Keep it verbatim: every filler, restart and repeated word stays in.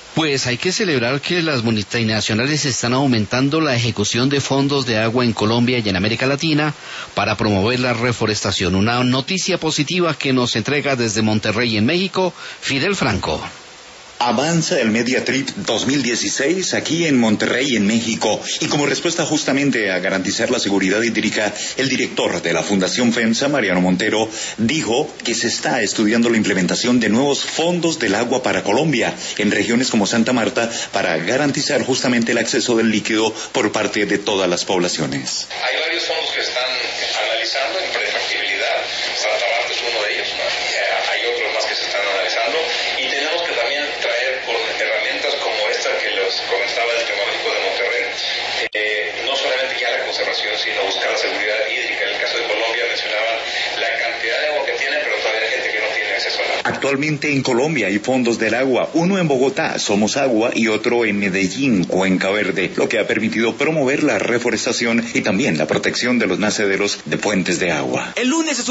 Pues hay que celebrar que las multinacionales están aumentando la ejecución de fondos de agua en Colombia y en América Latina para promover la reforestación. Una noticia positiva que nos entrega desde Monterrey, en México, Fidel Franco. Avanza el Mediatrip dos mil dieciséis aquí en Monterrey, en México, y como respuesta justamente a garantizar la seguridad hídrica, el director de la Fundación FEMSA, Mariano Montero, dijo que se está estudiando la implementación de nuevos fondos del agua para Colombia, en regiones como Santa Marta, para garantizar justamente el acceso del líquido por parte de todas las poblaciones. Hay varios fondos que están analizando en prefactibilidad, Santa Marta es uno de ellos, ¿no? Hay otros más que se están analizando, y tenemos que también traer con herramientas como esta que les comentaba del Tecnológico de Monterrey, eh, no solamente ya la conservación, sino buscar la seguridad hídrica. En el caso de Colombia mencionaban la cantidad de agua que tiene, pero todavía hay gente que no tiene acceso al agua. Actualmente en Colombia hay fondos del agua, uno en Bogotá, Somos Agua, y otro en Medellín, Cuenca Verde, lo que ha permitido promover la reforestación y también la protección de los nacederos de fuentes de agua. El lunes es